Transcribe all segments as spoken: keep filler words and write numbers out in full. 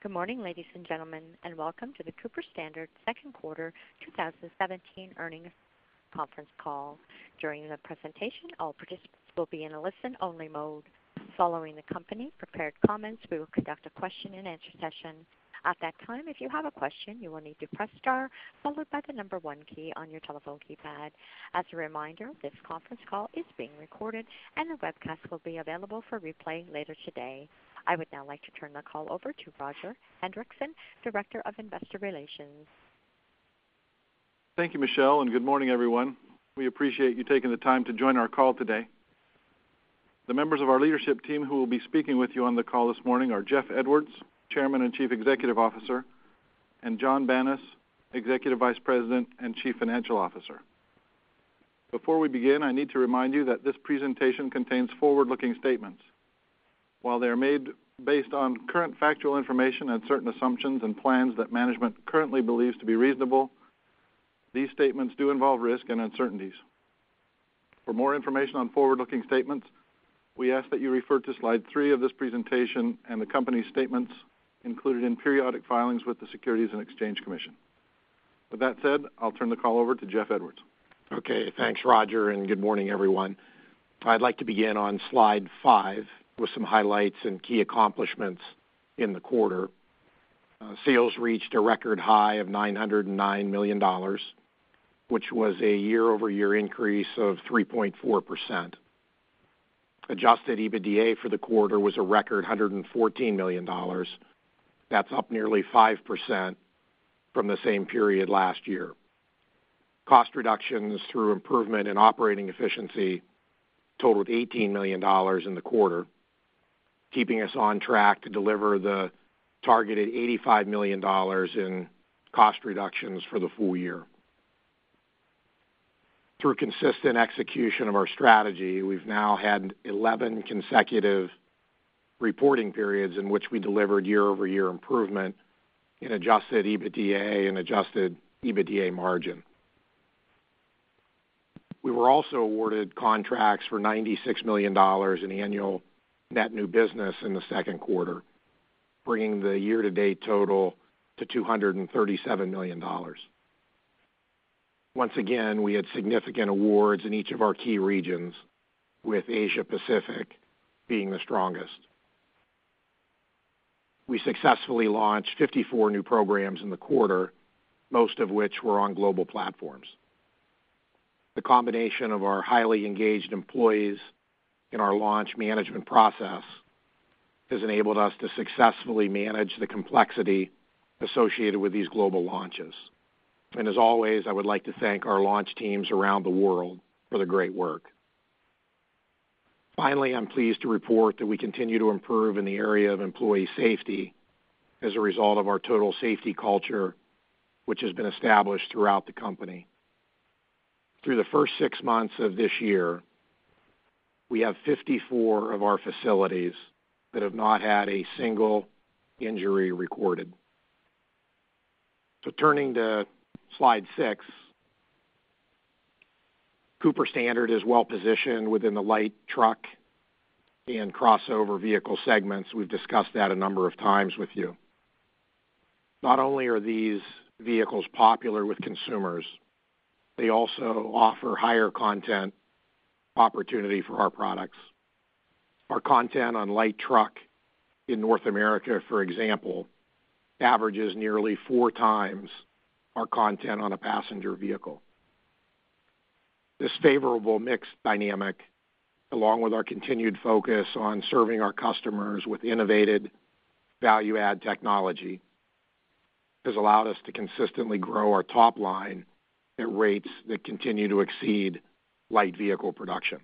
Good morning, ladies and gentlemen, and welcome to the Cooper Standard second quarter two thousand seventeen earnings conference call. During the presentation, all participants will be in a listen-only mode. Following the company prepared comments, we will conduct a question-and-answer session. At that time, if you have a question, you will need to press star followed by the number one key on your telephone keypad. As a reminder, this conference call is being recorded and the webcast will be available for replay later today. I would now like to turn the call over to Roger Hendrickson, Director of Investor Relations. Thank you, Michelle, and good morning, everyone. We appreciate you taking the time to join our call today. The members of our leadership team who will be speaking with you on the call this morning are Jeff Edwards, Chairman and Chief Executive Officer, and John Banas, Executive Vice President and Chief Financial Officer. Before we begin, I need to remind you that this presentation contains forward-looking statements. While they are made based on current factual information and certain assumptions and plans that management currently believes to be reasonable, these statements do involve risk and uncertainties. For more information on forward-looking statements, we ask that you refer to slide three of this presentation and the company's statements included in periodic filings with the Securities and Exchange Commission. With that said, I'll turn the call over to Jeff Edwards. Okay, thanks, Roger, and good morning, everyone. I'd like to begin on slide five with some highlights and key accomplishments in the quarter. Uh, sales reached a record high of nine hundred nine million dollars, which was a year-over-year increase of three point four percent. Adjusted EBITDA for the quarter was a record one hundred fourteen million dollars. That's up nearly five percent from the same period last year. Cost reductions through improvement in operating efficiency totaled eighteen million dollars in the quarter, keeping us on track to deliver the targeted eighty-five million dollars in cost reductions for the full year. Through consistent execution of our strategy, we've now had eleven consecutive reporting periods in which we delivered year-over-year improvement in adjusted EBITDA and adjusted EBITDA margin. We were also awarded contracts for ninety-six million dollars in annual net new business in the second quarter, bringing the year-to-date total to two hundred thirty-seven million dollars. Once again, we had significant awards in each of our key regions, with Asia Pacific being the strongest. We successfully launched fifty-four new programs in the quarter, most of which were on global platforms. The combination of our highly engaged employees in our launch management process has enabled us to successfully manage the complexity associated with these global launches. And as always, I would like to thank our launch teams around the world for their great work. Finally, I'm pleased to report that we continue to improve in the area of employee safety as a result of our total safety culture, which has been established throughout the company. Through the first six months of this year, we have fifty-four of our facilities that have not had a single injury recorded. So turning to slide six, Cooper Standard is well positioned within the light truck and crossover vehicle segments. We've discussed that a number of times with you. Not only are these vehicles popular with consumers, they also offer higher content opportunity for our products. Our content on light truck in North America, for example, averages nearly four times our content on a passenger vehicle. This favorable mix dynamic, along with our continued focus on serving our customers with innovative value-add technology, has allowed us to consistently grow our top line at rates that continue to exceed light vehicle production.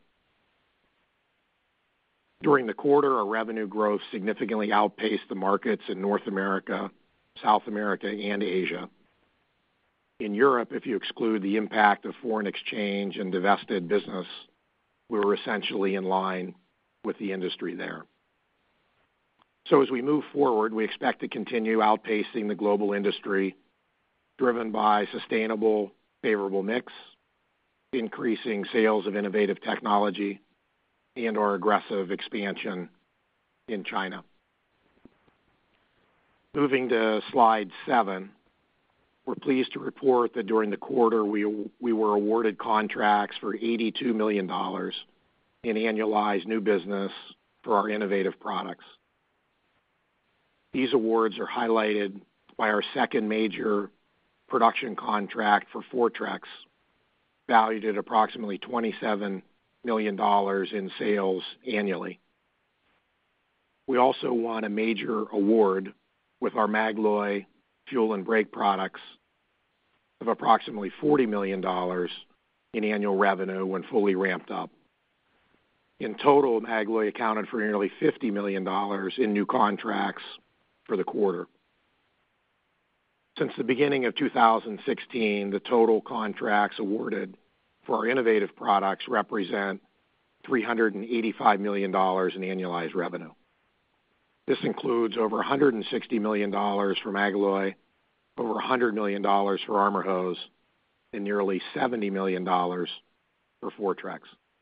During the quarter, our revenue growth significantly outpaced the markets in North America, South America, and Asia. In Europe, if you exclude the impact of foreign exchange and divested business, we were essentially in line with the industry there. So as we move forward, we expect to continue outpacing the global industry, driven by sustainable, favorable mix, increasing sales of innovative technology, and our aggressive expansion in China. Moving to slide seven, we're pleased to report that during the quarter we, we were awarded contracts for eighty-two million dollars in annualized new business for our innovative products. These awards are highlighted by our second major production contract for Fortrex, valued at approximately twenty-seven million dollars in sales annually. We also won a major award with our Magloy fuel and brake products of approximately forty million dollars in annual revenue when fully ramped up. In total, Magloy accounted for nearly fifty million dollars in new contracts for the quarter. Since the beginning of two thousand sixteen, the total contracts awarded for our innovative products represent three hundred eighty-five million dollars in annualized revenue. This includes over one hundred sixty million dollars for Magloy, over one hundred million dollars for Armor Hose, and nearly seventy million dollars for Fortrex.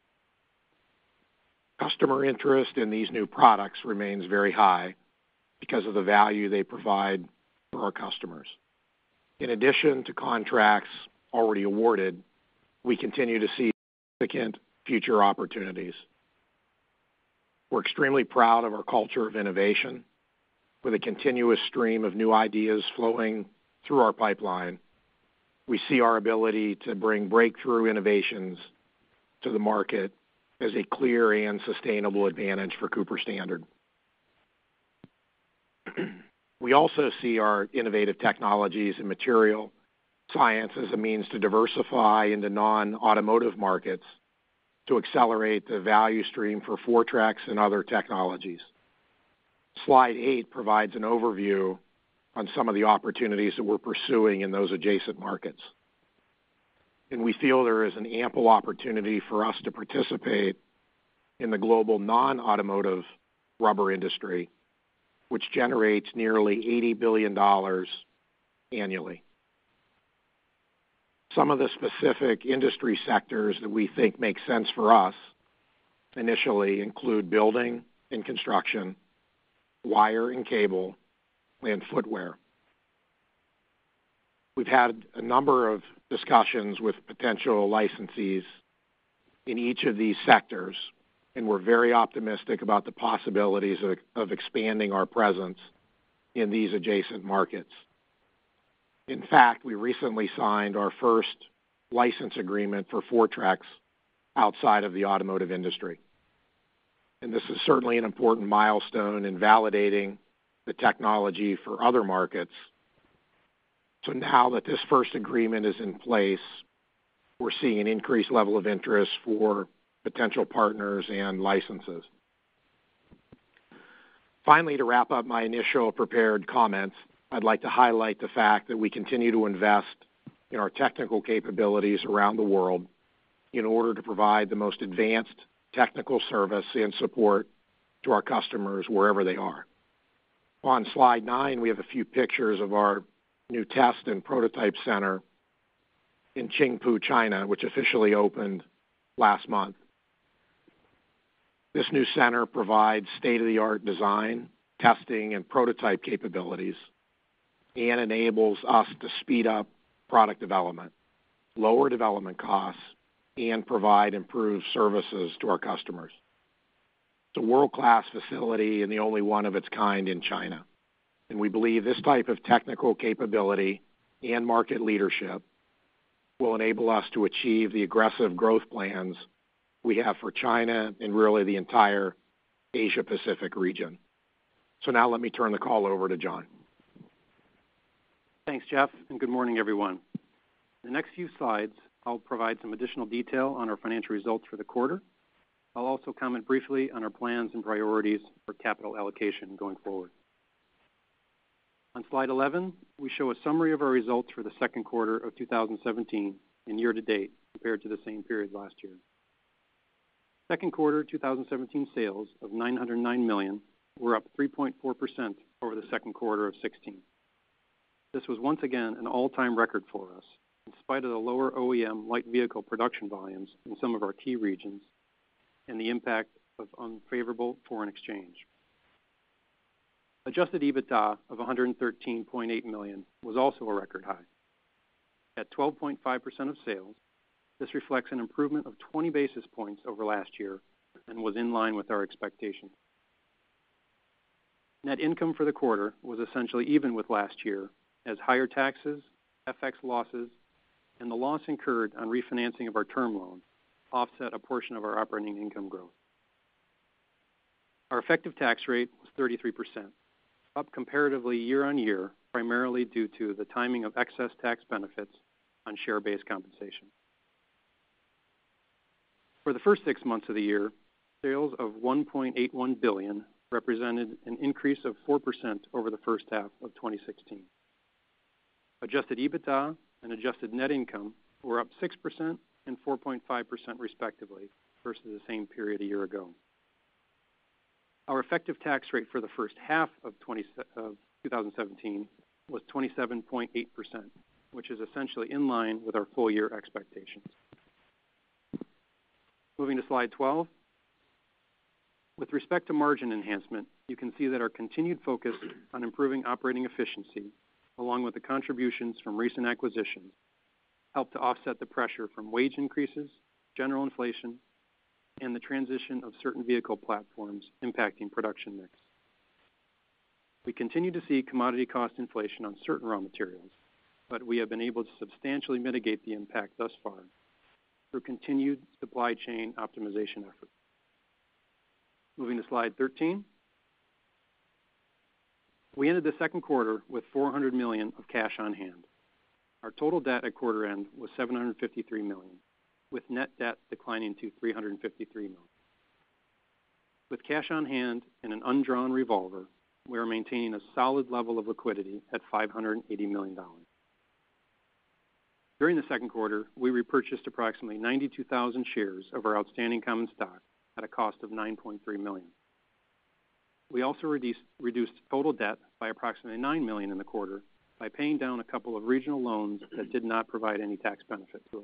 Customer interest in these new products remains very high because of the value they provide for our customers. In addition to contracts already awarded, we continue to see significant future opportunities. We're extremely proud of our culture of innovation. With a continuous stream of new ideas flowing through our pipeline, we see our ability to bring breakthrough innovations to the market as a clear and sustainable advantage for Cooper Standard. We also see our innovative technologies and material science as a means to diversify into non-automotive markets to accelerate the value stream for Fortrex and other technologies. Slide eight provides an overview on some of the opportunities that we're pursuing in those adjacent markets. And we feel there is an ample opportunity for us to participate in the global non-automotive rubber industry, which generates nearly eighty billion dollars annually. Some of the specific industry sectors that we think make sense for us initially include building and construction, wire and cable, and footwear. We've had a number of discussions with potential licensees in each of these sectors, and we're very optimistic about the possibilities of, of expanding our presence in these adjacent markets. In fact, we recently signed our first license agreement for Fortrex outside of the automotive industry. And this is certainly an important milestone in validating the technology for other markets. So now that this first agreement is in place, we're seeing an increased level of interest for potential partners and licenses. Finally, to wrap up my initial prepared comments, I'd like to highlight the fact that we continue to invest in our technical capabilities around the world in order to provide the most advanced technical service and support to our customers wherever they are. On slide nine, we have a few pictures of our new test and prototype center in Qingpu, China, which officially opened last month. This new center provides state-of-the-art design, testing, and prototype capabilities and enables us to speed up product development, lower development costs, and provide improved services to our customers. It's a world-class facility and the only one of its kind in China. And we believe this type of technical capability and market leadership will enable us to achieve the aggressive growth plans we have for China and really the entire Asia-Pacific region. So now let me turn the call over to John. Thanks, Jeff, and good morning, everyone. In the next few slides, I'll provide some additional detail on our financial results for the quarter. I'll also comment briefly on our plans and priorities for capital allocation going forward. On slide eleven, we show a summary of our results for the second quarter of two thousand seventeen and year-to-date compared to the same period last year. Second quarter two thousand seventeen sales of nine hundred nine million dollars were up three point four percent over the second quarter of sixteen. This was once again an all-time record for us, in spite of the lower O E M light vehicle production volumes in some of our key regions and the impact of unfavorable foreign exchange. Adjusted EBITDA of one hundred thirteen point eight million dollars was also a record high. At twelve point five percent of sales, this reflects an improvement of twenty basis points over last year and was in line with our expectations. Net income for the quarter was essentially even with last year, as higher taxes, F X losses, and the loss incurred on refinancing of our term loan offset a portion of our operating income growth. Our effective tax rate was thirty-three percent, up comparatively year on year, primarily due to the timing of excess tax benefits on share-based compensation. For the first six months of the year, sales of one point eight one billion dollars represented an increase of four percent over the first half of twenty sixteen. Adjusted EBITDA and adjusted net income were up six percent and four point five percent respectively versus the same period a year ago. Our effective tax rate for the first half of, twenty, of two thousand seventeen was twenty-seven point eight percent, which is essentially in line with our full-year expectations. Moving to slide twelve. With respect to margin enhancement, you can see that our continued focus on improving operating efficiency, along with the contributions from recent acquisitions, helped to offset the pressure from wage increases, general inflation, and the transition of certain vehicle platforms impacting production mix. We continue to see commodity cost inflation on certain raw materials, but we have been able to substantially mitigate the impact thus far through continued supply chain optimization efforts. Moving to slide thirteen. We ended the second quarter with four hundred million dollars of cash on hand. Our total debt at quarter end was seven hundred fifty-three million dollars, with net debt declining to three hundred fifty-three million dollars. With cash on hand and an undrawn revolver, we are maintaining a solid level of liquidity at five hundred eighty million dollars. During the second quarter, we repurchased approximately ninety-two thousand shares of our outstanding common stock at a cost of nine point three million dollars. We also reduced, reduced total debt by approximately nine million dollars in the quarter by paying down a couple of regional loans that did not provide any tax benefit to us.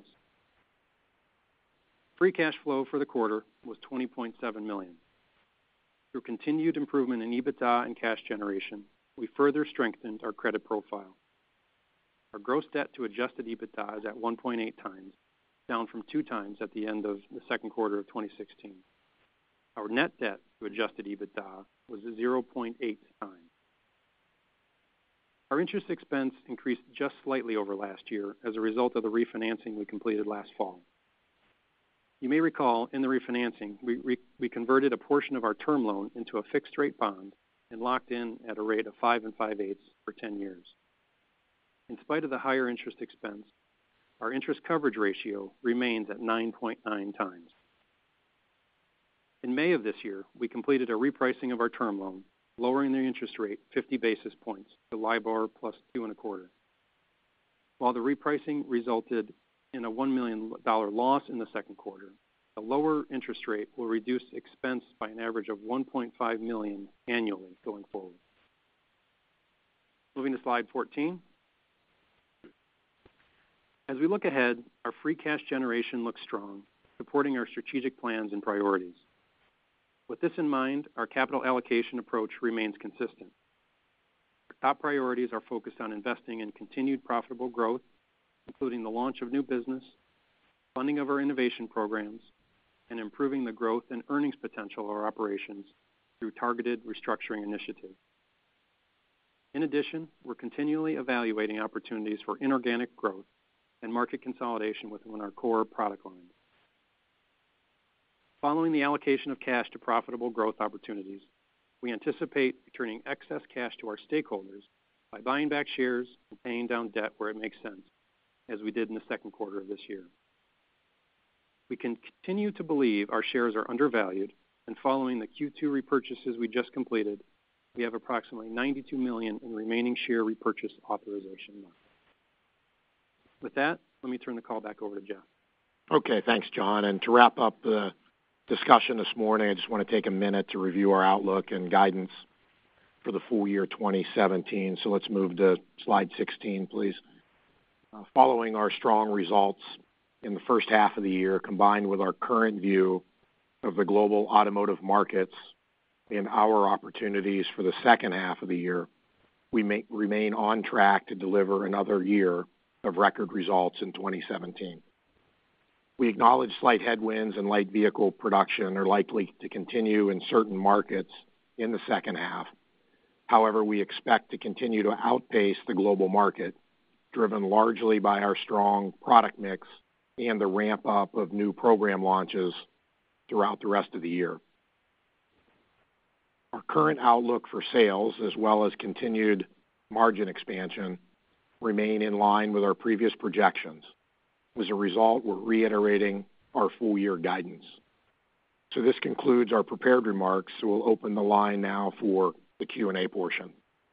Free cash flow for the quarter was twenty point seven million dollars. Through continued improvement in EBITDA and cash generation, we further strengthened our credit profile. Our gross debt to adjusted EBITDA is at one point eight times, down from two times at the end of the second quarter of twenty sixteen. Our net debt to adjusted EBITDA was zero point eight times. Our interest expense increased just slightly over last year as a result of the refinancing we completed last fall. You may recall in the refinancing, we, we, we converted a portion of our term loan into a fixed-rate bond and locked in at a rate of five and five-eighths for ten years. In spite of the higher interest expense, our interest coverage ratio remains at nine point nine times. In May of this year, we completed a repricing of our term loan, lowering the interest rate fifty basis points to LIBOR plus two and a quarter. While the repricing resulted in a one million dollars loss in the second quarter, the lower interest rate will reduce expense by an average of one point five million dollars annually going forward. Moving to slide fourteen. As we look ahead, our free cash generation looks strong, supporting our strategic plans and priorities. With this in mind, our capital allocation approach remains consistent. Our top priorities are focused on investing in continued profitable growth, including the launch of new business, funding of our innovation programs, and improving the growth and earnings potential of our operations through targeted restructuring initiatives. In addition, we're continually evaluating opportunities for inorganic growth and market consolidation within our core product lines. Following the allocation of cash to profitable growth opportunities, we anticipate returning excess cash to our stakeholders by buying back shares and paying down debt where it makes sense, as we did in the second quarter of this year. We can continue to believe our shares are undervalued, and following the Q two repurchases we just completed, we have approximately ninety-two million dollars in remaining share repurchase authorization left. With that, let me turn the call back over to Jeff. Okay, thanks, John. And to wrap up the discussion this morning, I just want to take a minute to review our outlook and guidance for the full year twenty seventeen. So let's move to slide sixteen, please. Uh, following our strong results in the first half of the year, combined with our current view of the global automotive markets and our opportunities for the second half of the year, we may remain on track to deliver another year of record results in twenty seventeen. We acknowledge slight headwinds in light vehicle production are likely to continue in certain markets in the second half. However, we expect to continue to outpace the global market, driven largely by our strong product mix and the ramp-up of new program launches throughout the rest of the year. Our current outlook for sales, as well as continued margin expansion, remain in line with our previous projections. As a result, we're reiterating our full-year guidance. So this concludes our prepared remarks. So we'll open the line now for the Q and A portion.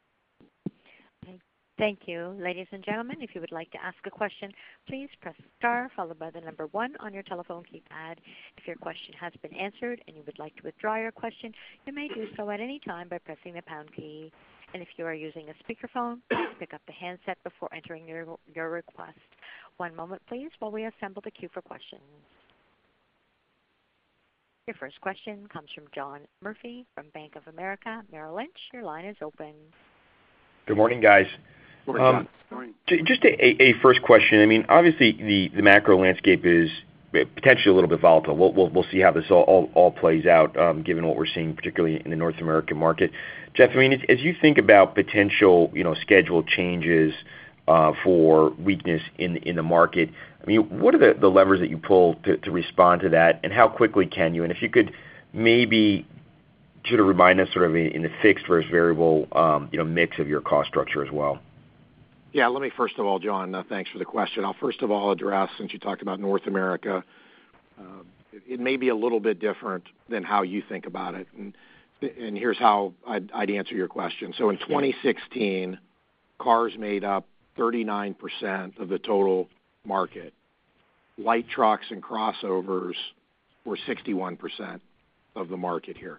Thank you. Ladies and gentlemen, if you would like to ask a question, please press star followed by the number one on your telephone keypad. If your question has been answered and you would like to withdraw your question, you may do so at any time by pressing the pound key. And if you are using a speakerphone, please pick up the handset before entering your, your request. One moment, please, while we assemble the queue for questions. Your first question comes from John Murphy from Bank of America Merrill Lynch. Your line is open. Good morning, guys. Good morning, John. Good morning. Just a, a first question. I mean, obviously, the, the macro landscape is potentially a little bit volatile. We'll, we'll, we'll see how this all, all, all plays out, um, given what we're seeing, particularly in the North American market. Jeff, I mean, as, as you think about potential, you know, schedule changes uh, for weakness in in the market, I mean, what are the, the levers that you pull to, to respond to that, and how quickly can you? And if you could maybe sort of remind us sort of in, in the fixed versus variable, um, you know, mix of your cost structure as well. Yeah, let me first of all, John, uh, thanks for the question. I'll first of all address, since you talked about North America, uh, it, it may be a little bit different than how you think about it. And, and here's how I'd, I'd answer your question. So in twenty sixteen, cars made up thirty-nine percent of the total market. Light trucks and crossovers were sixty-one percent of the market here.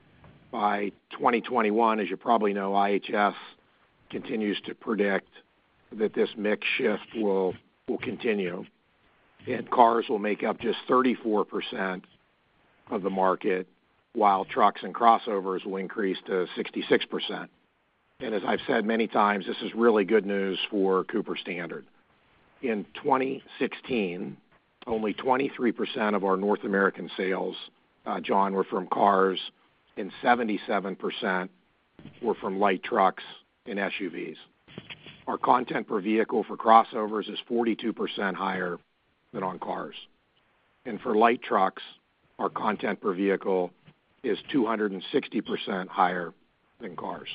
By twenty twenty-one, as you probably know, I H S continues to predict that this mix shift will will continue, and cars will make up just thirty-four percent of the market, while trucks and crossovers will increase to sixty-six percent. And as I've said many times, this is really good news for Cooper Standard. In twenty sixteen, only twenty-three percent of our North American sales, uh, John, were from cars, and seventy-seven percent were from light trucks and S U Vs. Our content per vehicle for crossovers is forty-two percent higher than on cars. And for light trucks, our content per vehicle is two hundred sixty percent higher than cars.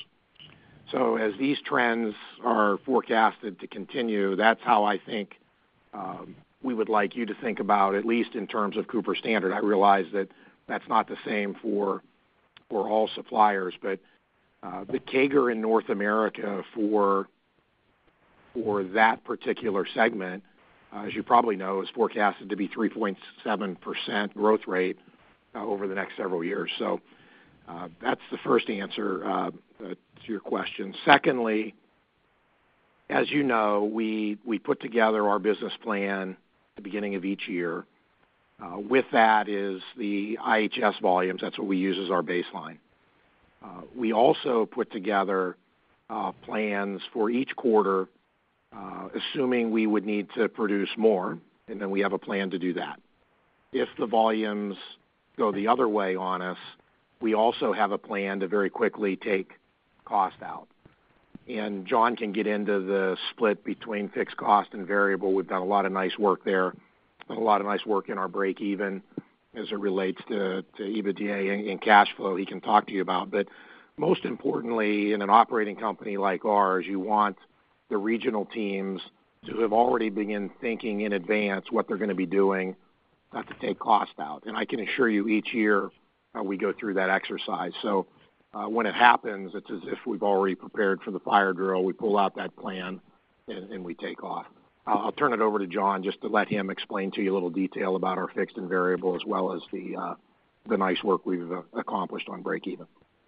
So as these trends are forecasted to continue, that's how I think um, we would like you to think about, at least in terms of Cooper Standard. I realize that that's not the same for for all suppliers, but uh, the C A G R in North America for for that particular segment, uh, as you probably know, is forecasted to be three point seven percent growth rate uh, over the next several years. So uh, that's the first answer uh, uh, to your question. Secondly, as you know, we, we put together our business plan at the beginning of each year. Uh, with that is the I H S volumes. That's what we use as our baseline. Uh, we also put together uh, plans for each quarter, uh, assuming we would need to produce more, and then we have a plan to do that. If the volumes go the other way on us, we also have a plan to very quickly take cost out. And John can get into the split between fixed cost and variable. We've done a lot of nice work there, done a lot of nice work in our break even as it relates to, to EBITDA and, and cash flow he can talk to you about. But most importantly, in an operating company like ours, you want the regional teams to have already begun thinking in advance what they're going to be doing uh, to take cost out. And I can assure you each year uh, we go through that exercise. So uh, when it happens, it's as if we've already prepared for the fire drill. We pull out that plan and, and we take off. I'll, I'll turn it over to John just to let him explain to you a little detail about our fixed and variable, as well as the uh, the nice work we've uh, accomplished on break even.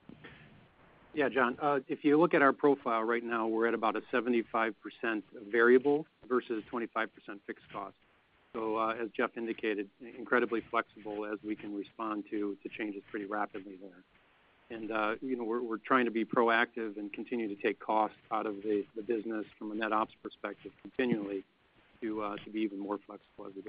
Yeah, John, uh, if you look at our profile right now, we're at about a seventy-five percent variable versus twenty-five percent fixed cost. So uh, as Jeff indicated, incredibly flexible as we can respond to, to changes pretty rapidly there. And, uh, you know, we're, we're trying to be proactive and continue to take costs out of the, the business from a net ops perspective continually to, uh, to be even more flexible as we go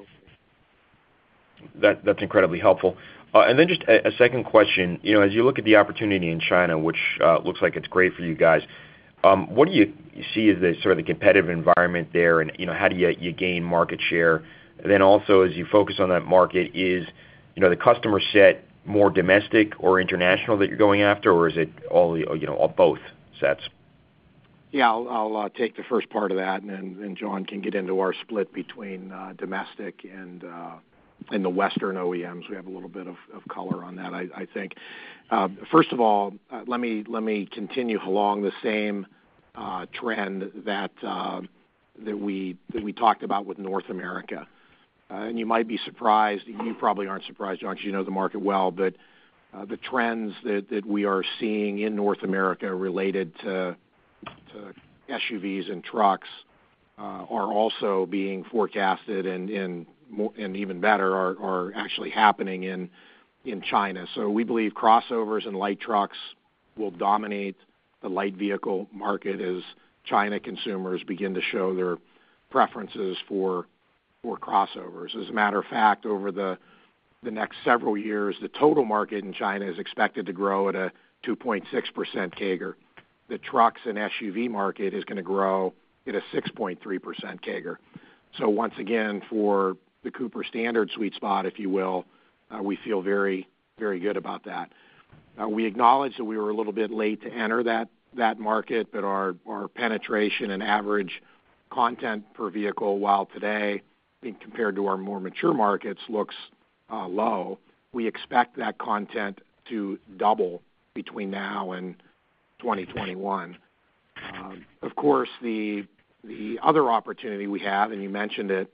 forward. That, that's incredibly helpful. Uh, and then just a, a second question, you know, as you look at the opportunity in China, which uh, looks like it's great for you guys, um, what do you see as the sort of the competitive environment there, and, you know, how do you, you gain market share? And then also, as you focus on that market, is, you know, the customer set more domestic or international that you're going after, or is it all, you know, all both sets? Yeah, I'll, I'll uh, take the first part of that, and, and John can get into our split between uh, domestic and uh, and the Western O E Ms. We have a little bit of, of color on that, I, I think. Uh, first of all, uh, let me let me continue along the same uh, trend that uh, that we that we talked about with North America. Uh, and you might be surprised, you probably aren't surprised, John, because you know the market well, but uh, the trends that, that we are seeing in North America related to, to S U Vs and trucks uh, are also being forecasted and, and, more, and even better are, are actually happening in, in China. So we believe crossovers and light trucks will dominate the light vehicle market as China consumers begin to show their preferences for for crossovers. As a matter of fact, over the the next several years, the total market in China is expected to grow at a two point six percent C A G R. The trucks and S U V market is going to grow at a six point three percent C A G R. So once again, for the Cooper Standard sweet spot, if you will, uh, we feel very, very good about that. Uh, we acknowledge that we were a little bit late to enter that that market, but our, our penetration and average content per vehicle, while today, compared to our more mature markets, looks uh, low, we expect that content to double between now and twenty twenty-one. Uh, of course, the the other opportunity we have, and you mentioned it,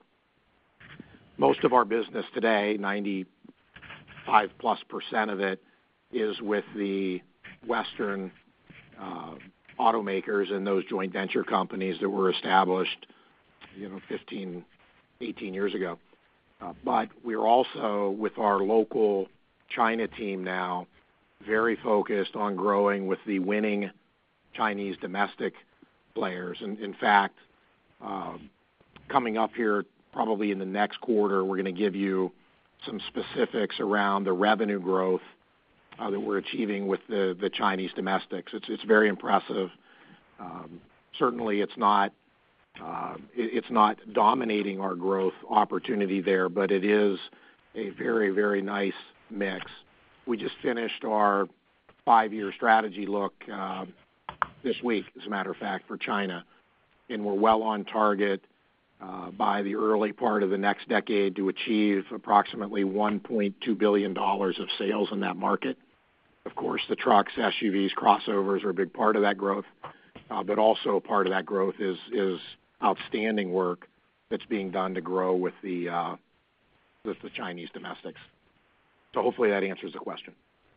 most of our business today, ninety-five plus percent of it, is with the Western uh, automakers and those joint venture companies that were established, you know, fifteen, eighteen years ago. Uh, but we're also, with our local China team now, very focused on growing with the winning Chinese domestic players. And in fact, uh, coming up here probably in the next quarter, we're going to give you some specifics around the revenue growth uh, that we're achieving with the, the Chinese domestics. It's, it's very impressive. Um, certainly it's not Uh, it, it's not dominating our growth opportunity there, but it is a very, very nice mix. We just finished our five-year strategy look uh, this week, as a matter of fact, for China, and we're well on target uh, by the early part of the next decade to achieve approximately one point two billion dollars of sales in that market. Of course, the trucks, S U Vs, crossovers are a big part of that growth, uh, but also part of that growth is is outstanding work that's being done to grow with the uh, with the Chinese domestics. So hopefully that answers the question.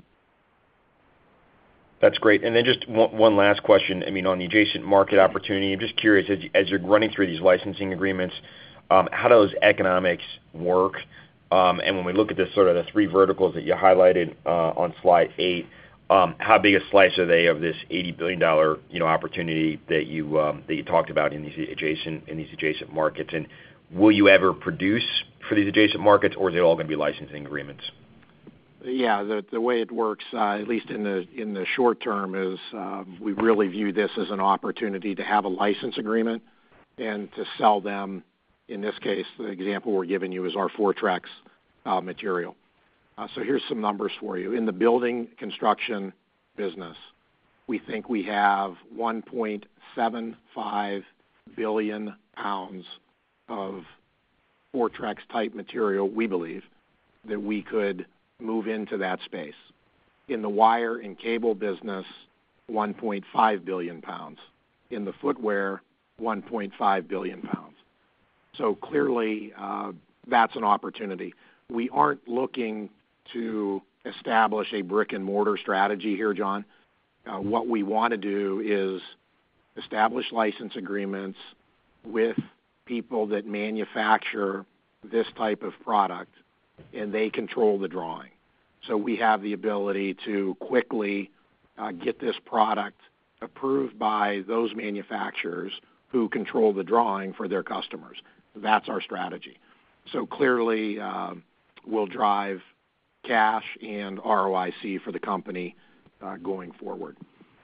That's great. And then just one, one last question. I mean, on the adjacent market opportunity, I'm just curious, as, you, as you're running through these licensing agreements, um, how do those economics work? Um, and when we look at this sort of the three verticals that you highlighted uh, on slide eight, Um, how big a slice are they of this eighty billion dollars, you know, opportunity that you um, that you talked about in these adjacent in these adjacent markets? And will you ever produce for these adjacent markets, or is it all going to be licensing agreements? Yeah, the the way it works, uh, at least in the in the short term, is uh, we really view this as an opportunity to have a license agreement and to sell them. In this case, the example we're giving you is our Fortrex uh, material. Uh, so here's some numbers for you. In the building construction business, we think we have one point seven five billion pounds of Fortrex type material, we believe, that we could move into that space. In the wire and cable business, one point five billion pounds. In the footwear, one point five billion pounds. So clearly, uh, that's an opportunity. We aren't looking to establish a brick and mortar strategy here, John. Uh, what we want to do is establish license agreements with people that manufacture this type of product, and they control the drawing. So we have the ability to quickly uh, get this product approved by those manufacturers who control the drawing for their customers. That's our strategy. So clearly, uh, we'll drive cash and R O I C for the company uh, going forward.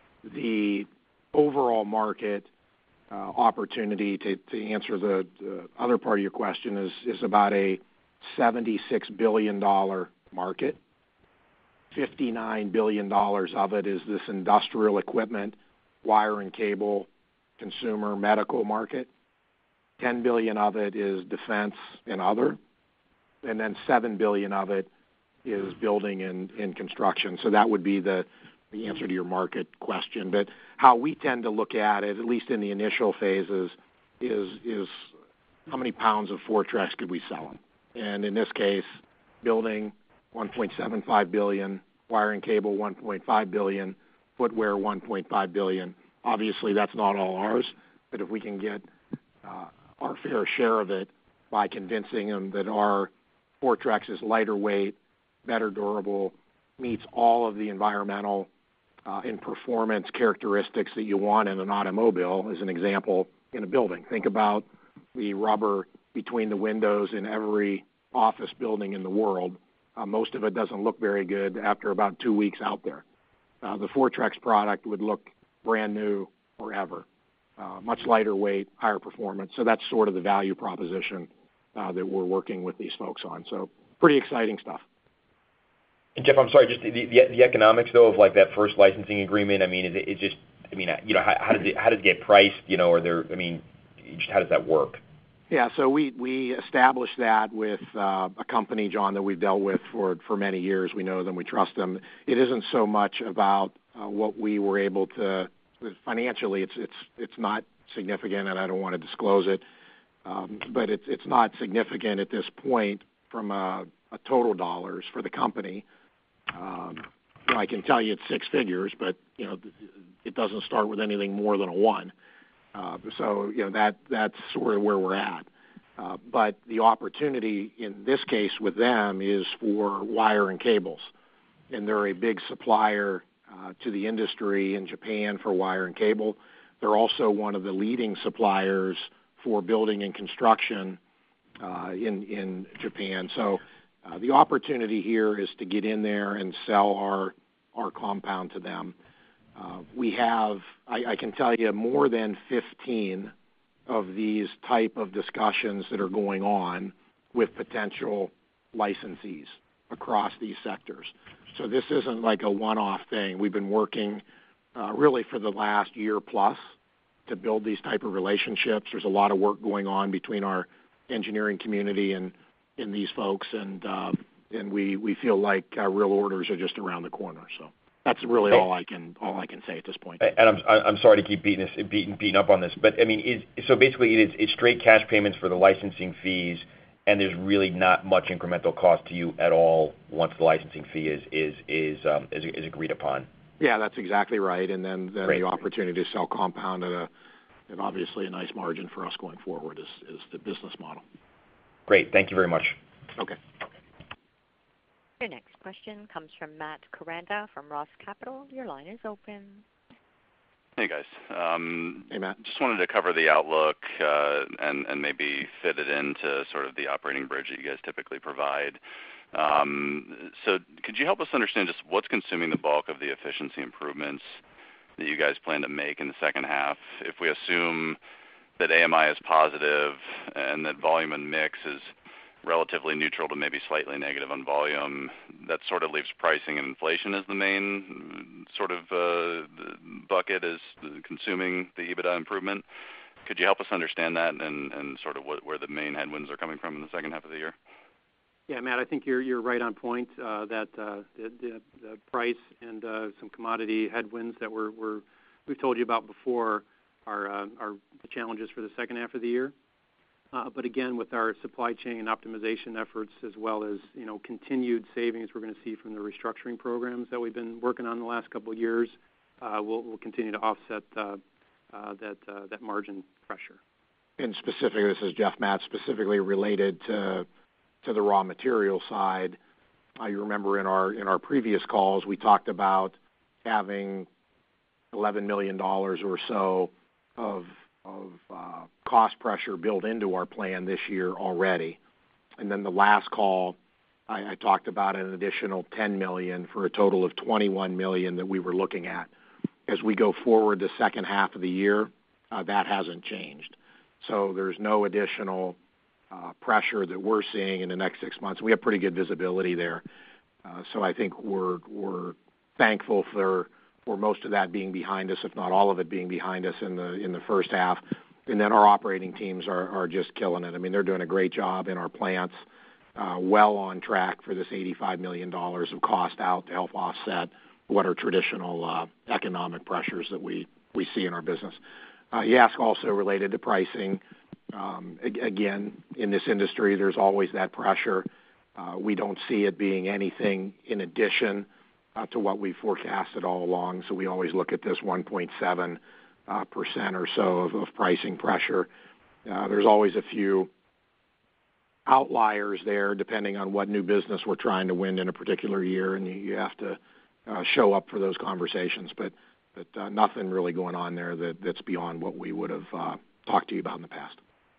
The overall market uh, opportunity, to, to answer the, the other part of your question, is, is about a seventy-six billion dollars market. fifty-nine billion dollars of it is this industrial equipment, wire and cable, consumer, medical market. ten billion dollars of it is defense and other, and then seven billion dollars of it is building and, and construction. So that would be the, the answer to your market question. But how we tend to look at it, at least in the initial phases, is, is how many pounds of Fortrex could we sell them? And in this case, building one point seven five billion dollars, wire and cable one point five billion dollars, footwear one point five billion dollars. Obviously, that's not all ours, but if we can get uh, our fair share of it by convincing them that our Fortrex is lighter weight, better durable, meets all of the environmental uh, and performance characteristics that you want in an automobile, as an example, in a building. Think about the rubber between the windows in every office building in the world. Uh, most of it doesn't look very good after about two weeks out there. Uh, the Fortrex product would look brand new forever. Uh, much lighter weight, higher performance. So that's sort of the value proposition uh, that we're working with these folks on. So pretty exciting stuff. And Jeff, I'm sorry, just the, the, the economics though of like that first licensing agreement. I mean, is it it's just, I mean, you know, how, how does it how does it get priced? You know, or there, I mean, just how does that work? Yeah, so we we established that with uh, a company, John, that we've dealt with for for many years. We know them, we trust them. It isn't so much about uh, what we were able to financially. It's it's it's not significant, and I don't want to disclose it. Um, but it's it's not significant at this point from a, a total dollars for the company. Um, you know, I can tell you it's six figures, but you know it doesn't start with anything more than a one. Uh, so you know that that's sort of where we're at. Uh, but the opportunity in this case with them is for wire and cables, and they're a big supplier uh, to the industry in Japan for wire and cable. They're also one of the leading suppliers for building and construction uh, in in Japan. So uh, the opportunity here is to get in there and sell our our compound to them. Uh, we have, I, I can tell you, more than fifteen of these type of discussions that are going on with potential licensees across these sectors. So this isn't like a one-off thing. We've been working uh, really for the last year plus to build these type of relationships. There's a lot of work going on between our engineering community and, and these folks, and uh, and we, we feel like uh, real orders are just around the corner. So. That's really all I can all I can say at this point. And I'm I'm sorry to keep beating this beating beating up on this, but I mean, is, so basically it is it's straight cash payments for the licensing fees, and there's really not much incremental cost to you at all once the licensing fee is is is um, is, is agreed upon. Yeah, that's exactly right. And then, then Great. the opportunity to sell compound at a and obviously a nice margin for us going forward is is the business model. Great, thank you very much. Okay. Your next question comes from Matt Koranda from Roth Capital. Your line is open. Hey, guys. Um, hey, Matt. Just wanted to cover the outlook uh, and, and maybe fit it into sort of the operating bridge that you guys typically provide. Um, so could you help us understand just what's consuming the bulk of the efficiency improvements that you guys plan to make in the second half? If we assume that A M I is positive and that volume and mix is relatively neutral to maybe slightly negative on volume, that sort of leaves pricing and inflation as the main sort of uh, bucket as consuming the EBITDA improvement. Could you help us understand that and, and sort of what, where the main headwinds are coming from in the second half of the year? Yeah, Matt, I think you're you're right on point uh, that uh, the, the, the price and uh, some commodity headwinds that we're, we're, we've told you about before are, uh, are the challenges for the second half of the year. Uh, but again, with our supply chain optimization efforts, as well as you know continued savings we're going to see from the restructuring programs that we've been working on the last couple of years, uh, we'll, we'll continue to offset uh, uh, that uh, that margin pressure. And specifically, this is Jeff, Matt, specifically related to to the raw material side. Uh, you remember in our in our previous calls we talked about having eleven million dollars or so of, of uh, cost pressure built into our plan this year already. And then the last call, I, I talked about an additional ten million dollars for a total of twenty-one million dollars that we were looking at. As we go forward the second half of the year, uh, that hasn't changed. So there's no additional uh, pressure that we're seeing in the next six months. We have pretty good visibility there. Uh, so I think we're we're thankful for for most of that being behind us, if not all of it being behind us in the in the first half. And then our operating teams are, are just killing it. I mean, they're doing a great job in our plants, uh, well on track for this eighty-five million dollars of cost out to help offset what are traditional uh, economic pressures that we, we see in our business. Uh, you ask also related to pricing. Um, again, in this industry, there's always that pressure. Uh, we don't see it being anything in addition uh, to what we forecasted all along, so we always look at this one point seven uh, percent or so of, of pricing pressure. Uh, there's always a few outliers there depending on what new business we're trying to win in a particular year, and you, you have to uh, show up for those conversations. But, but uh, nothing really going on there that, that's beyond what we would have uh, talked to you about in the past.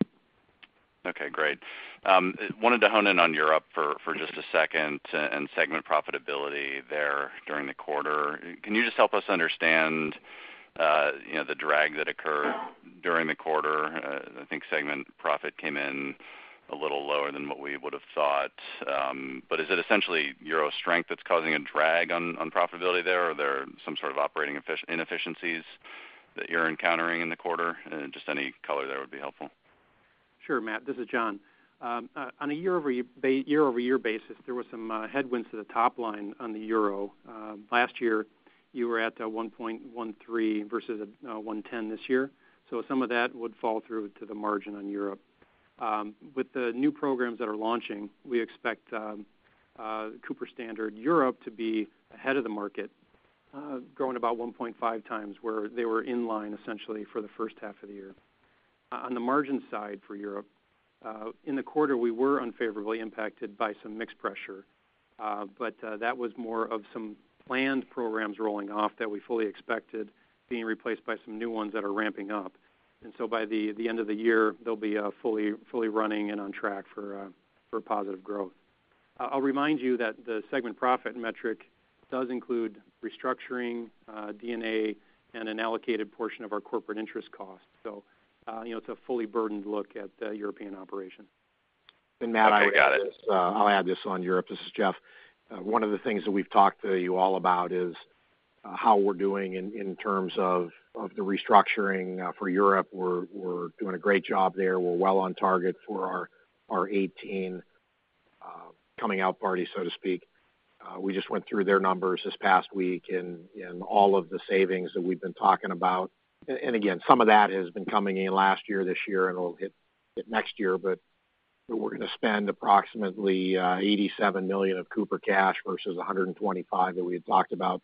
Okay, great. Um, wanted to hone in on Europe for, for just a second and segment profitability there during the quarter. Can you just help us understand, uh, you know, the drag that occurred during the quarter? Uh, I think segment profit came in a little lower than what we would have thought. Um, but is it essentially Euro strength that's causing a drag on, on profitability there, or are there some sort of operating inefficiencies that you're encountering in the quarter? Uh, just any color there would be helpful. Sure, Matt. This is John. Um, uh, on a year-over-year, ba- year-over-year basis, there was some uh, headwinds to the top line on the euro. Uh, last year, you were at uh, one point one three versus uh, one ten this year, so some of that would fall through to the margin on Europe. Um, with the new programs that are launching, we expect um, uh, Cooper Standard Europe to be ahead of the market, uh, growing about one point five times, where they were in line essentially for the first half of the year. Uh, on the margin side for Europe, uh, in the quarter we were unfavorably impacted by some mix pressure, uh, but uh, that was more of some planned programs rolling off that we fully expected being replaced by some new ones that are ramping up. And so by the, the end of the year, they'll be uh, fully fully running and on track for uh, for positive growth. Uh, I'll remind you that the segment profit metric does include restructuring, uh, D and A, and an allocated portion of our corporate interest costs. So, uh, you know, it's a fully burdened look at the European operation. And Matt, okay, I would got add it. This, uh, I'll add this on Europe. This is Jeff. Uh, one of the things that we've talked to you all about is uh, how we're doing in, in terms of of the restructuring uh, for Europe. We're we're doing a great job there. We're well on target for our our eighteen uh, coming out party, so to speak. Uh, we just went through their numbers this past week, and, and all of the savings that we've been talking about. And, and again, some of that has been coming in last year, this year, and will hit, hit next year. But, but we're going to spend approximately uh, eighty-seven million dollars of Cooper cash versus one hundred twenty-five that we had talked about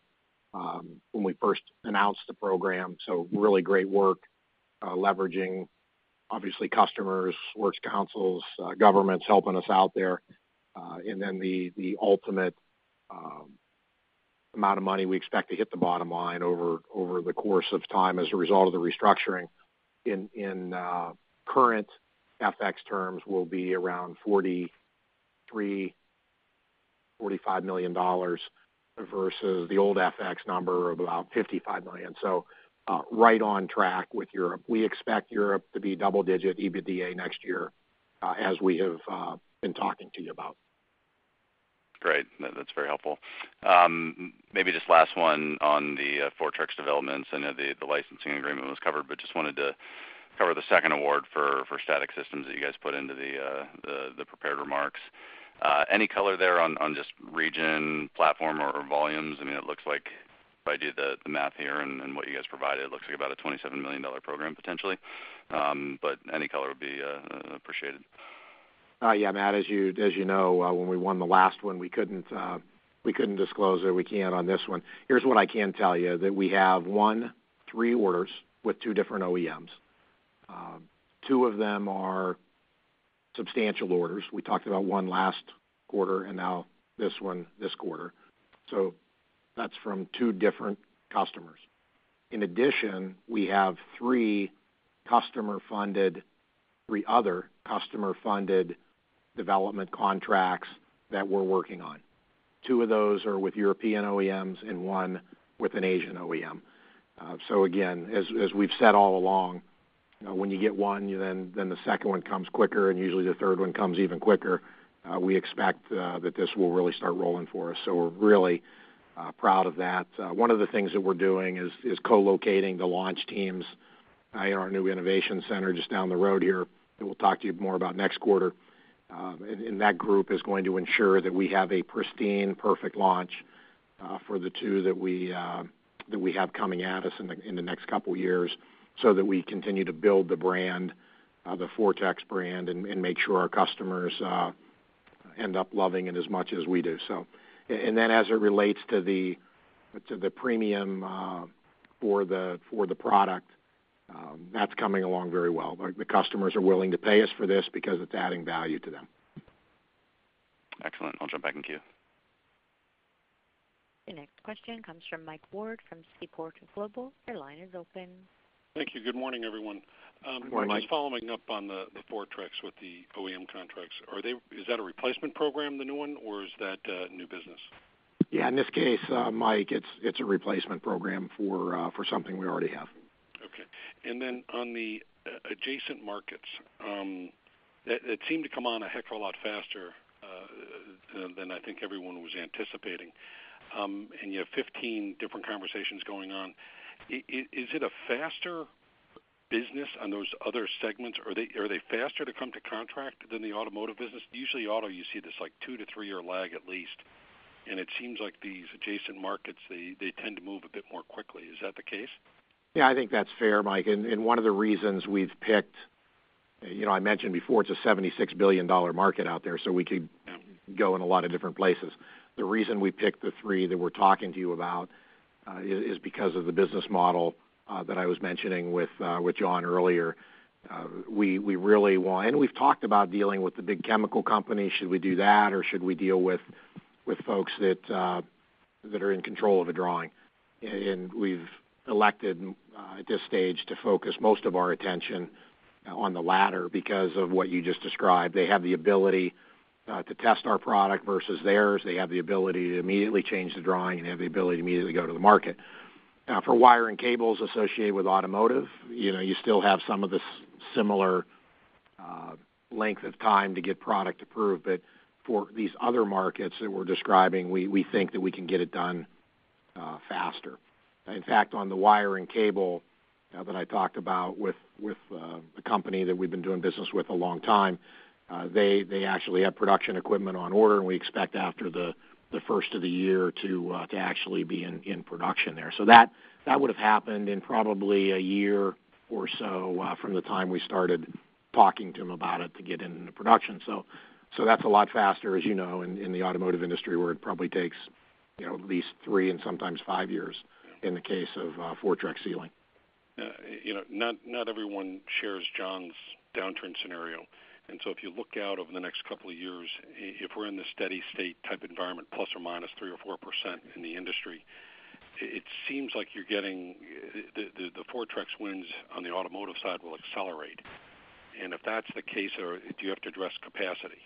Um, when we first announced the program. So really great work, uh, leveraging obviously customers, works councils, uh, governments helping us out there. Uh, and then the, the ultimate um, amount of money we expect to hit the bottom line over, over the course of time as a result of the restructuring in, in uh, current F X terms will be around forty-three, forty-five million dollars versus the old F X number of about fifty-five million dollars. So uh, right on track with Europe. We expect Europe to be double-digit EBITDA next year, uh, as we have uh, been talking to you about. Great. That's very helpful. Um, maybe just last one on the uh, Fortrex developments. I know the, the licensing agreement was covered, but just wanted to cover the second award for, for static systems that you guys put into the, uh, the, the prepared remarks. Uh, any color there on, on just region, platform, or, or volumes? I mean, it looks like if I do the, the math here and, and what you guys provided, it looks like about a twenty-seven million dollars program potentially. Um, but any color would be uh, appreciated. Uh, yeah, Matt, as you as you know, uh, when we won the last one, we couldn't uh, we couldn't disclose it. We can't on this one. Here's what I can tell you: that we have won three orders with two different O E Ms. Uh, two of them are substantial orders. We talked about one last quarter, and now this one this quarter. So that's from two different customers. In addition, we have three customer-funded, three other customer-funded development contracts that we're working on. Two of those are with European O E Ms and one with an Asian O E M. Uh, so again, as, as we've said all along, you know, when you get one, you then, then the second one comes quicker, and usually the third one comes even quicker. Uh, we expect uh, that this will really start rolling for us. So we're really uh, proud of that. Uh, one of the things that we're doing is, is co-locating the launch teams uh, in our new innovation center just down the road here that we'll talk to you more about next quarter. Uh, and, and that group is going to ensure that we have a pristine, perfect launch uh, for the two that we uh, that we have coming at us in the in the next couple years, so that we continue to build the brand, uh, the Fortrex brand, and, and make sure our customers uh, end up loving it as much as we do. So, and then as it relates to the to the premium uh, for the for the product. Um, that's coming along very well. The, the customers are willing to pay us for this because it's adding value to them. Excellent. I'll jump back in queue. The next question comes from Mike Ward from Seaport Global. Your line is open. Thank you. Good morning, everyone. Um, Good morning, just Mike. following up on the, the Fortrex with the O E M contracts. Are they? Is that a replacement program, the new one, or is that uh, new business? Yeah, in this case, uh, Mike, it's it's a replacement program for uh, for something we already have. Okay. And then on the uh, adjacent markets, um, that, that seemed to come on a heck of a lot faster uh, than I think everyone was anticipating. Um, and you have fifteen different conversations going on. I, is it a faster business on those other segments? Are they are they faster to come to contract than the automotive business? Usually auto, you see this like two to three year lag at least. And it seems like these adjacent markets, they, they tend to move a bit more quickly. Is that the case? Yeah, I think that's fair, Mike. And, and one of the reasons we've picked, you know, I mentioned before, it's a seventy-six billion dollars market out there, so we could go in a lot of different places. The reason we picked the three that we're talking to you about uh, is, is because of the business model uh, that I was mentioning with uh, with John earlier. Uh, we we really want, and we've talked about dealing with the big chemical companies. Should we do that, or should we deal with with folks that uh, that are in control of a drawing? And we've elected uh, at this stage to focus most of our attention uh, on the latter because of what you just described. They have the ability uh, to test our product versus theirs. They have the ability to immediately change the drawing and have the ability to immediately go to the market. Uh, for wire and cables associated with automotive, you know, you still have some of this similar uh, length of time to get product approved, but for these other markets that we're describing, we, we think that we can get it done uh, faster. In fact, on the wire and cable uh, that I talked about with with uh, a company that we've been doing business with a long time, uh, they they actually have production equipment on order, and we expect after the, the first of the year to uh, to actually be in, in production there. So that that would have happened in probably a year or so uh, from the time we started talking to them about it to get into production. So so that's a lot faster, as you know, in, in the automotive industry, where it probably takes you know at least three and sometimes five years. In the case of uh, Fortrex sealing. Uh, you know, not not everyone shares John's downturn scenario, and so if you look out over the next couple of years, if we're in the steady state type environment, plus or minus three or four percent in the industry, it seems like you're getting the, the the Fortrex wins on the automotive side will accelerate, and if that's the case, or do you have to address capacity?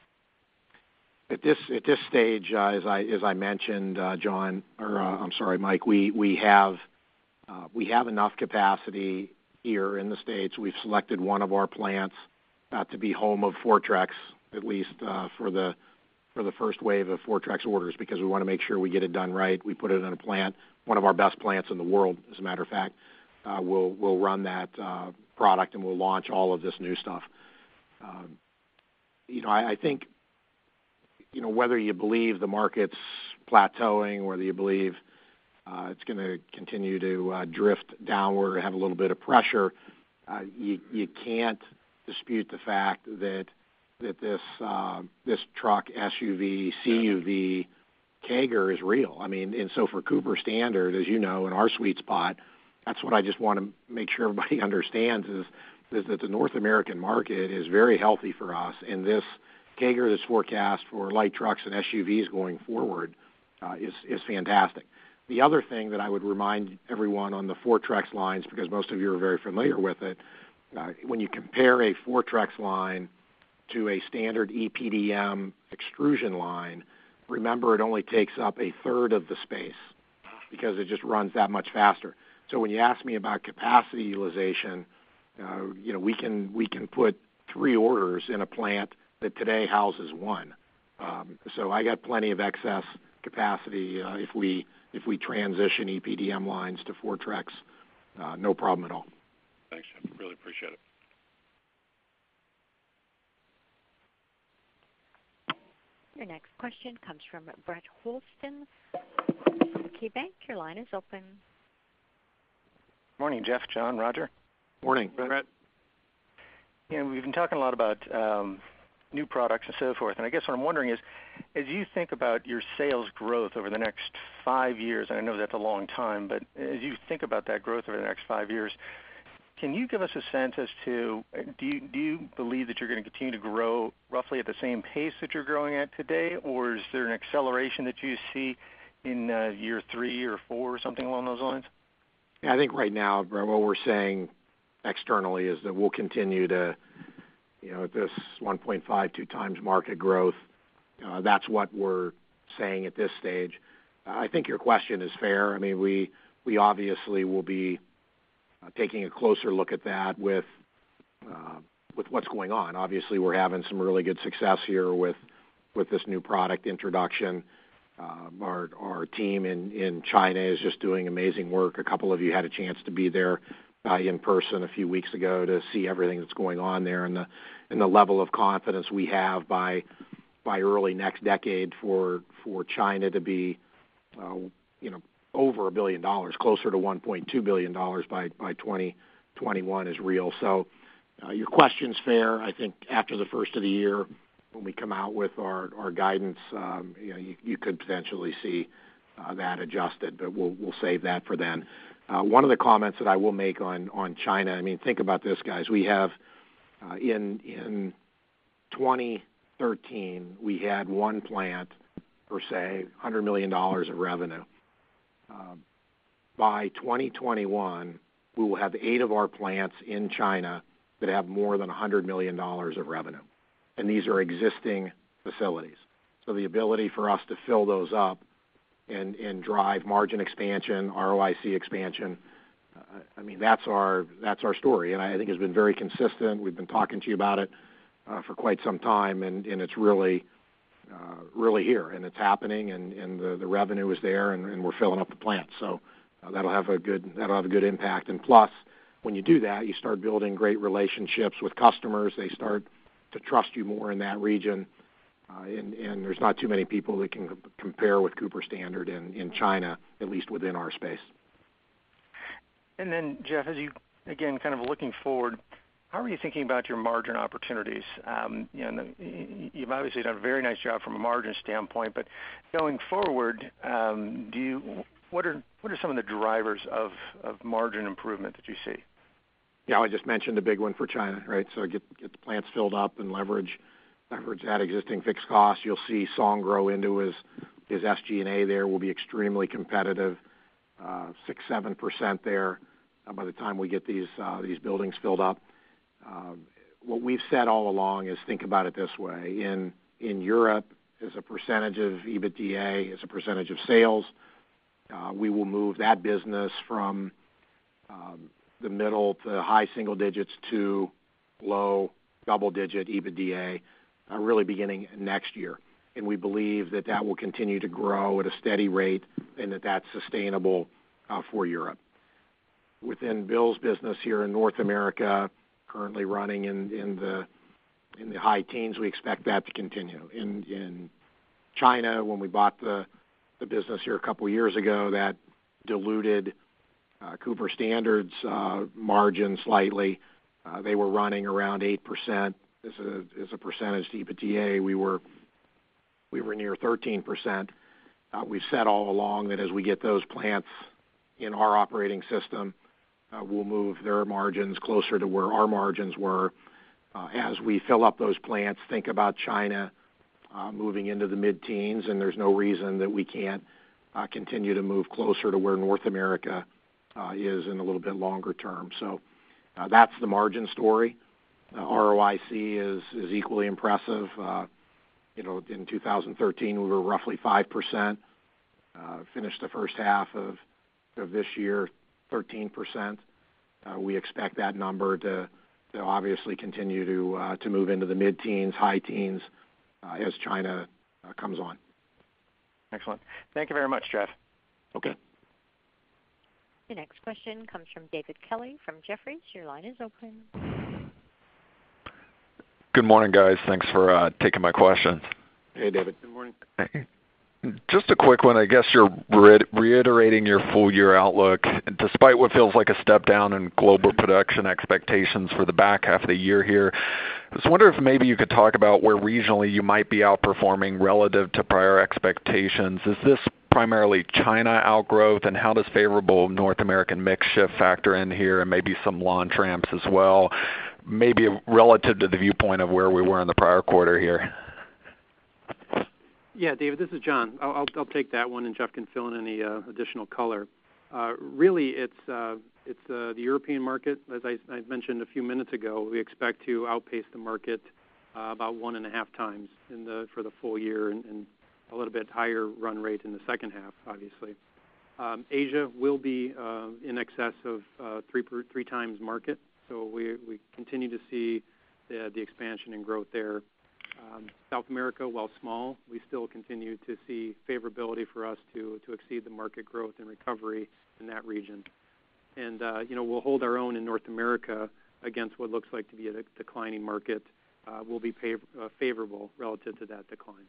At this at this stage, uh, as I as I mentioned, uh, John, or uh, I'm sorry, Mike, we we have uh, we have enough capacity here in the States. We've selected one of our plants uh, to be home of Fortrex, at least uh, for the for the first wave of Fortrex orders, because we want to make sure we get it done right. We put it in a plant, one of our best plants in the world, as a matter of fact. Uh, we'll we'll run that uh, product and we'll launch all of this new stuff. Um, you know, I, I think. You know, whether you believe the market's plateauing, whether you believe uh, it's going to continue to uh, drift downward or have a little bit of pressure, uh, you, you can't dispute the fact that that this uh, this truck, S U V, C U V, C A G R is real. I mean, and so for Cooper Standard, as you know, in our sweet spot, that's what I just want to make sure everybody understands is, is that the North American market is very healthy for us, and this C A G R that's forecast for light trucks and S U Vs going forward uh, is is fantastic. The other thing that I would remind everyone on the Fortrex lines, because most of you are very familiar with it, uh, when you compare a Fortrex line to a standard E P D M extrusion line, remember it only takes up a third of the space because it just runs that much faster. So when you ask me about capacity utilization, uh, you know, we can we can put three orders in a plant that today houses one. Um, so I got plenty of excess capacity uh, if we if we transition E P D M lines to Fortrex, uh, no problem at all. Thanks, Jim. Really appreciate it. Your next question comes from Brett Holston from KeyBank. Your line is open. Morning, Jeff, John, Roger. Morning, Brett. You know, we've been talking a lot about um, new products and so forth, and I guess what I'm wondering is, as you think about your sales growth over the next five years, and I know that's a long time, but as you think about that growth over the next five years, can you give us a sense as to, do you, do you believe that you're going to continue to grow roughly at the same pace that you're growing at today, or is there an acceleration that you see in uh, year three or four or something along those lines? Yeah, I think right now, Brett, what we're saying externally is that we'll continue to, you know, at this one point five two times market growth. Uh, that's what we're saying at this stage. Uh, I think your question is fair. I mean, we we obviously will be uh, taking a closer look at that with uh, with what's going on. Obviously, we're having some really good success here with with this new product introduction. Uh, our our team in, in China is just doing amazing work. A couple of you had a chance to be there uh, in person a few weeks ago to see everything that's going on there, and the and the level of confidence we have by by early next decade for for China to be uh, you know over a billion dollars, closer to one point two billion dollars by by twenty twenty-one is real. So uh, your question's fair. I think after the first of the year, when we come out with our, our guidance, um, you know, you, you could potentially see uh, that adjusted, but we'll we'll save that for then. Uh, one of the comments that I will make on on China, I mean, think about this, guys. We have uh, in in twenty thirteen we had one plant per se, one hundred million dollars of revenue. Uh, by twenty twenty-one, we will have eight of our plants in China that have more than one hundred million dollars of revenue. And these are existing facilities. So the ability for us to fill those up and, and drive margin expansion, R O I C expansion, uh, I mean, that's our that's our story. And I think it's been very consistent. We've been talking to you about it uh, for quite some time, and, and it's really, uh, really here. And it's happening, and, and the, the revenue is there, and, and we're filling up the plant. So uh, that'll have a good that'll have a good impact. And plus, when you do that, you start building great relationships with customers. They start to trust you more in that region, uh, and, and there's not too many people that can compare with Cooper Standard in, in China, at least within our space. And then, Jeff, as you, again, kind of looking forward, how are you thinking about your margin opportunities? Um, you know, you've obviously done a very nice job from a margin standpoint, but going forward, um, do you, what are what are some of the drivers of, of margin improvement that you see? Yeah, I just mentioned a big one for China, right? So get get the plants filled up and leverage leverage that existing fixed cost. You'll see Song grow into his his S G and A there. Will be extremely competitive, uh, six seven percent there uh, by the time we get these uh, these buildings filled up. Um, what we've said all along is think about it this way: in in Europe, as a percentage of EBITDA, as a percentage of sales, uh, we will move that business from um, the middle to high single digits to low double-digit EBITDA, uh, really beginning next year. And we believe that that will continue to grow at a steady rate and that that's sustainable uh, for Europe. Within Bill's business here in North America, currently running in, in the in the high teens, we expect that to continue. In in China, when we bought the the business here a couple years ago, that diluted Uh, Cooper Standard's uh, margin slightly. Uh, they were running around eight percent as a as a percentage to EBITDA. We were we were near thirteen percent. Uh, we've said all along that as we get those plants in our operating system, uh, we'll move their margins closer to where our margins were. Uh, as we fill up those plants, think about China uh, moving into the mid-teens, and there's no reason that we can't uh, continue to move closer to where North America uh, is in a little bit longer term. So uh, that's the margin story. Uh, R O I C is is equally impressive. Uh, you know, in two thousand thirteen we were roughly five percent. Uh, finished the first half of of this year thirteen percent. Uh, we expect that number to, to obviously continue to uh, to move into the mid-teens, high teens uh, as China uh, comes on. Excellent. Thank you very much, Jeff. Okay. The next question comes from David Kelley from Jefferies. Your line is open. Good morning, guys. Thanks for uh, taking my questions. Hey, David. Good morning. Hey. Just a quick one. I guess you're re- reiterating your full-year outlook, despite what feels like a step down in global production expectations for the back half of the year here. I was wondering if maybe you could talk about where regionally you might be outperforming relative to prior expectations. Is this primarily China outgrowth, and how does favorable North American mix shift factor in here, and maybe some launch ramps as well, maybe relative to the viewpoint of where we were in the prior quarter here? Yeah, David, this is John. I'll, I'll, I'll take that one, and Jeff can fill in any uh, additional color. Uh, really, it's uh, it's uh, the European market. As I, I mentioned a few minutes ago, we expect to outpace the market uh, about one and a half times in the for the full year, and, and a little bit higher run rate in the second half, obviously. Um, Asia will be uh, in excess of uh, three per, three times market, so we we continue to see the, the expansion and growth there. Um, South America, while small, we still continue to see favorability for us to to exceed the market growth and recovery in that region. And, uh, you know, we'll hold our own in North America against what looks like to be a declining market. Uh, will be fav- uh, favorable relative to that decline.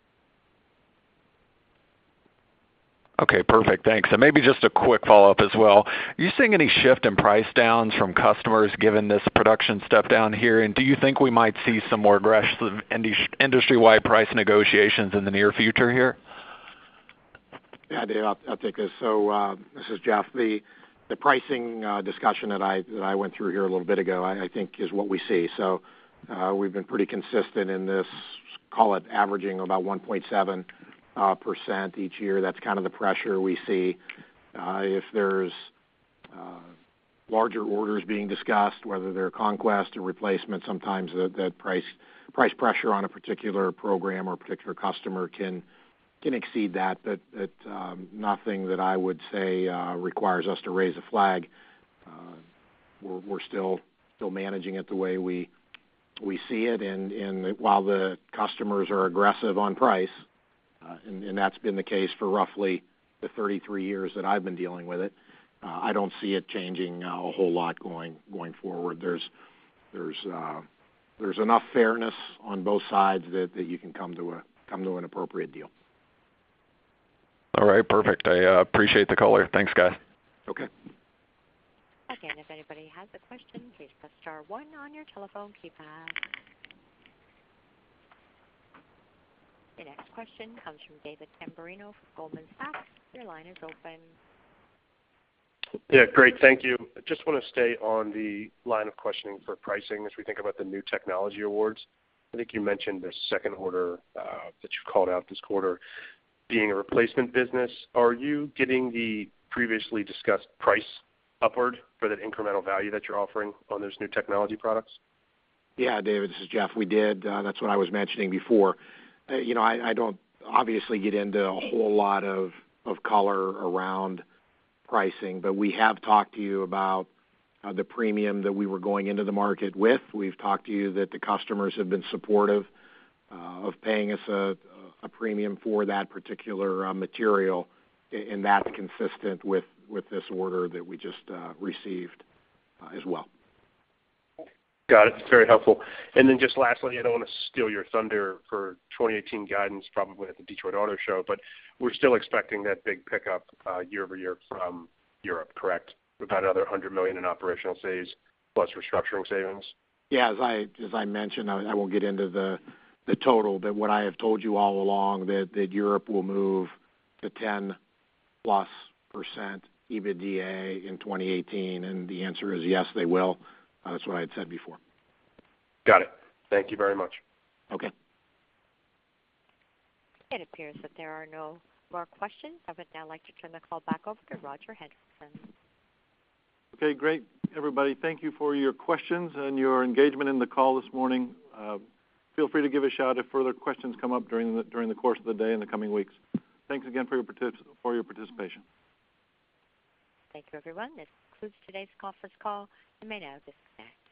Okay, perfect. Thanks. And maybe just a quick follow-up as well. Are you seeing any shift in price downs from customers given this production step down here? And do you think we might see some more aggressive industry-wide price negotiations in the near future here? Yeah, Dave, I'll, I'll take this. So uh, this is Jeff. The the pricing uh, discussion that I that I went through here a little bit ago, I, I think is what we see. So uh, we've been pretty consistent in this, call it averaging about one point seven Uh, percent each year. That's kind of the pressure we see. Uh, if there's uh, larger orders being discussed, whether they're conquest or replacement, sometimes that, that price price pressure on a particular program or a particular customer can can exceed that, but, but um, nothing that I would say uh, requires us to raise a flag. Uh, we're, we're still still managing it the way we we see it, and, and while the customers are aggressive on price, Uh, and, and that's been the case for roughly the thirty-three years that I've been dealing with it. Uh, I don't see it changing uh, a whole lot going going forward. There's there's uh, there's enough fairness on both sides that, that you can come to a come to an appropriate deal. All right, perfect. I uh, appreciate the color. Thanks, guys. Okay. Again, if anybody has a question, please press star one on your telephone keypad. The next question comes from David Tamberrino from Goldman Sachs. Your line is open. Yeah, great. Thank you. I just want to stay on the line of questioning for pricing as we think about the new technology awards. I think you mentioned the second order uh, that you called out this quarter being a replacement business. Are you getting the previously discussed price upward for that incremental value that you're offering on those new technology products? Yeah, David, this is Jeff. We did. Uh, that's what I was mentioning before. Uh, you know, I, I don't obviously get into a whole lot of, of color around pricing, but we have talked to you about uh, the premium that we were going into the market with. We've talked to you that the customers have been supportive uh, of paying us a, a premium for that particular uh, material, and that's consistent with, with this order that we just uh, received uh, as well. Got it. It's very helpful. And then just lastly, I don't want to steal your thunder for twenty eighteen guidance, probably at the Detroit Auto Show, but we're still expecting that big pickup uh, year over year from Europe, correct? About another one hundred million dollars in operational saves plus restructuring savings. Yeah, as I as I mentioned, I, I won't get into the the total, but what I have told you all along that that Europe will move to ten plus percent EBITDA in twenty eighteen, and the answer is yes, they will. Uh, that's what I had said before. Got it. Thank you very much. Okay. It appears that there are no more questions. I would now like to turn the call back over to Roger Hendriksen. Okay, great, everybody. Thank you for your questions and your engagement in the call this morning. Uh, feel free to give a shout if further questions come up during the, during the course of the day and the coming weeks. Thanks again for your, partic- for your participation. Thank you, everyone. This concludes today's conference call. You may now disconnect.